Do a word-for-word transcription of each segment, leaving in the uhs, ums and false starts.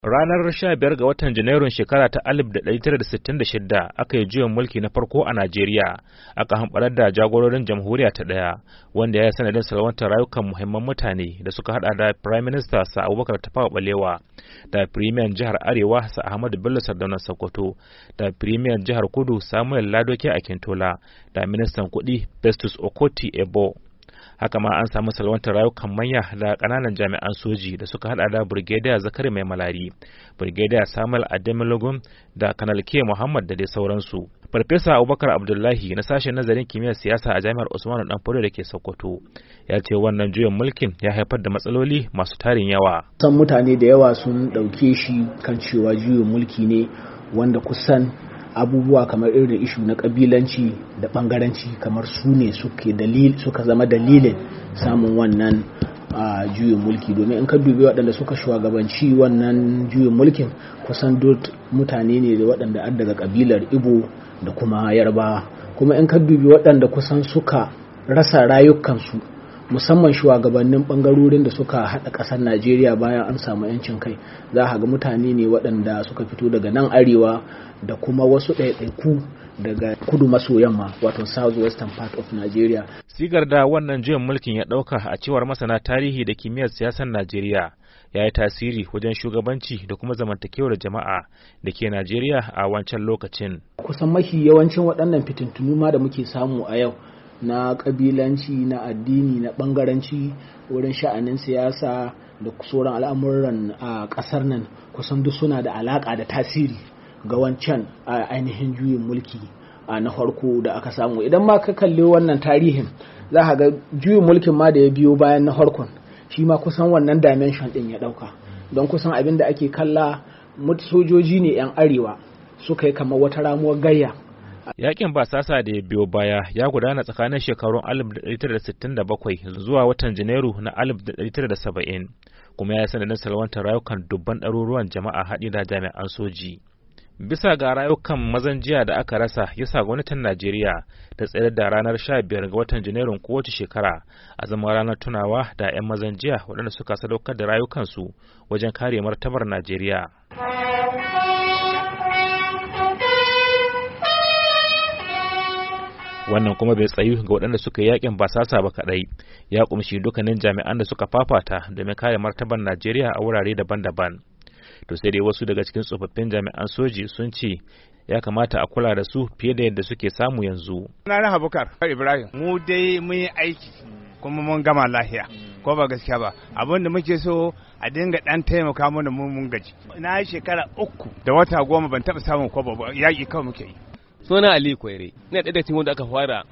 Ranar sha biyar ga watan Janairun shekara ta alif da ɗari tara da sittin da shida aka yi juyin mulki na farko a Najeriya, aka hamɓarar da jagororin jamhuriya ta ɗaya, wanda ya yi sanadin salwantar rayukan muhimman mutane da suka hada da Prime Minister Sa Abubakar Tafawa Balewa, da Premier Jihar Arewa Sa Ahmadu Bello Sardauna Sokoto, da Premier Jihar Kudu Samuel Ladoke Akintola, da Ministan Kuɗi Festus Okoti Ebo. Haka ma an samu salwantar rayukan manya da kananan jami'an soji da suka hada da Brigadier Zakari Mai Malari, Brigadier Samuel Ademilogun da Kanal K Muhammad da dai sauransu. Farfesa Abubakar Abdullahi na sashen nazarin kimiyyar siyasa a Jami'ar Usmanu Danfodiyo da ke Sokoto ya ce wannan juyin mulkin ya haifar da matsaloli masu tarin yawa. San mutane da yawa sun dauke shi kan cewa juyin mulki ne wanda kusan abubuwa kamar irin ishu na kabilanci da bangaranci kamar su ne suke dalil suka zama dalilin samun wannan a juyin mulki, domin in ka dubi waɗanda suka shugabanci wannan juyin mulkin kusan duk mutane ne da waɗanda an daga kabilar Igbo da kuma Yarbawa, kuma in ka dubi waɗanda kusan suka rasa rayukansu musamman shugabannin bangarorin da suka haɗa ƙasar Najeriya bayan an samu yancin kai, za a ga mutane ne waɗanda suka fito daga nan arewa da kuma wasu ɗaiɗaiku daga kudu maso yamma, wato south western part of Nigeria. Sigar da wannan juyin mulkin ya ɗauka a cewar masana tarihi da kimiyyar siyasar Najeriya ya yi tasiri wajen shugabanci da kuma zamantakewar jama'a da ke Najeriya a wancan lokacin. Kusan mafi yawancin waɗannan fitintunu ma da muke samu a yau na kabilanci, na addini, na bangaranci wurin sha'anin siyasa da sauran al'amuran a ƙasar nan kusan duk suna da alaƙa da tasiri ga wancan a ainihin juyin mulki na farko da aka samu. Idan ma ka kalli wannan tarihin za ka ga juyin mulkin ma da ya biyo bayan na farkon shi ma kusan wannan dimension din ya dauka, don kusan abin da ake kalla sojoji ne 'yan arewa suka yi kamar wata ramuwar gayya. Yakin basasa da ya biyo baya ya gudana tsakanin shekarun alif da ɗari tara da sittin da bakwai zuwa watan Janairu na alif da ɗari tara da saba'in, kuma ya sanadin salwantar rayukan dubban ɗaruruwan jama'a haɗi da jami'an soji. Bisa ga rayukan mazan jiya da aka rasa, yasa gwamnatin Najeriya ta tsayar da ranar sha biyar ga watan Janairun kowace shekara a zama ranar tunawa da 'yan mazan jiya waɗanda suka sadaukar da rayukansu wajen kare martabar Najeriya. Wannan kuma bai tsayu ga waɗanda suka yi yakin basasa ba kaɗai, ya kumshi dukkanin jami'an da suka fafata domin kare martabar Najeriya a wurare daban-daban. To sai dai wasu daga cikin tsofaffin jami'an soji sun ce ya kamata a kula da su fiye da yadda suke samu yanzu. Sunana Habukar Ibrahim, mu dai mun yi aiki kuma mun gama lahiya, ko ba gaskiya ba. Abin da muke so a dinga dan taimaka mana mun mun gaji. Na yi shekara uku da wata goma ban taɓa samun kwabo ba, yaƙi kawai muke yi. Suna Ali Kwaire, ina ɗaya da cikin wanda aka fara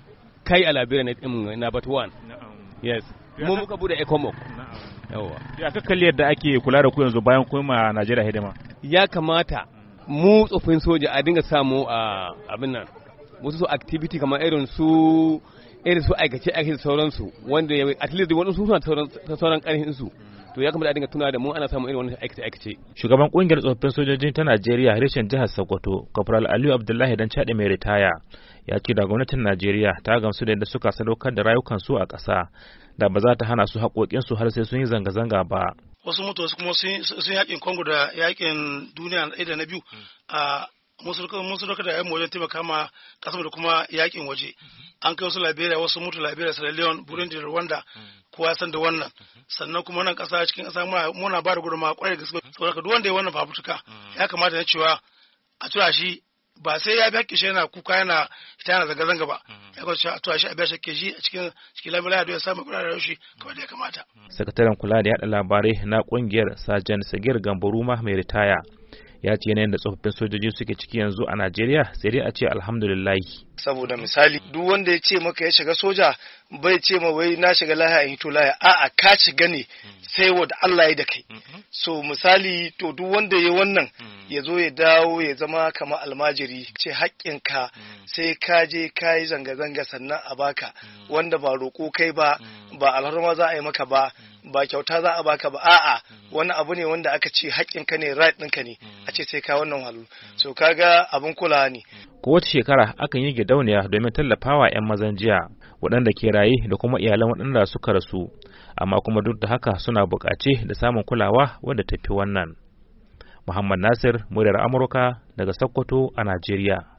kai a labirin na ɗin na Bat one. Yes, mu muka bude Ecomog. Yawa. Ya ka kalli yadda ake kula da ku yanzu bayan kuma Najeriya hidima. Ya kamata mu tsofin soja a dinga samu a abin nan. Wasu su activity kamar irin su irin su aikace aikace sauransu wanda at least wani su suna sauran ƙarfin su. To ya kamata a dinga tuna da mu ana samun irin wannan aikace aikace. Shugaban kungiyar tsofaffin sojojin ta Najeriya reshen jihar Sokoto, Corporal Aliyu Abdullahi Dan Chade mai ritaya, ya ce da gwamnatin Najeriya ta gamsu da yadda suka sadaukar da rayukansu a ƙasa, da ba za ta hana su haƙoƙinsu har sai sun yi zanga-zanga ba. Wasu mutu wasu kuma sun yaƙin Congo da yaƙin duniya ɗaya da na biyu a musu da yan wajen taimaka ma ƙasar da kuma yaƙin waje. An kai wasu Liberia, wasu mutu Liberia, Sierra Leone, Burundi, Rwanda, kowa san da wannan. Sannan kuma nan ƙasa cikin ƙasa muna ba da gudunmawa ƙwarai da gaske. Saboda duk wanda ya wannan fafutuka ya kamata na cewa a tura shi ba sai ya biya kishi yana kuka yana ita yana zanga-zanga ba, ya kwace a tuwa shi a biya shi keji a cikin cikin lamirin da ya samu kula da shi kamar da ya kamata. Sakataren kula da yaɗa labarai na ƙungiyar Sajan Sagir Gambaruma mai ritaya ya ce yanayin da tsofaffin sojoji suke ciki yanzu a Najeriya sai dai a ce alhamdulillah. Saboda misali duk wanda ya ce maka ya shiga soja bai ce ma wai na shiga lahiya in hito lahiya, a'a ka shiga ne sai wanda Allah ya da kai. So misali to duk wanda ya wannan ya zo ya dawo ya zama kamar almajiri, ce haƙƙinka sai ka je ka yi zanga-zanga sannan a baka, wanda ba roƙo kai ba, ba alharma za a yi maka ba, ba kyauta za a baka ba, a'a wani abu ne wanda aka ce haƙƙinka ne, right ɗinka ne, a ce sai ka wannan halu. So kaga abin kulawa ne. Kowace shekara akan yi gidauniya domin tallafawa 'yan mazan jiya waɗanda ke raye da kuma iyalan waɗanda suka rasu, amma kuma duk da haka suna buƙace da samun kulawa wadda tafi wannan. Muhammad Nasir, muryar Amurka daga Sokoto a Najeriya.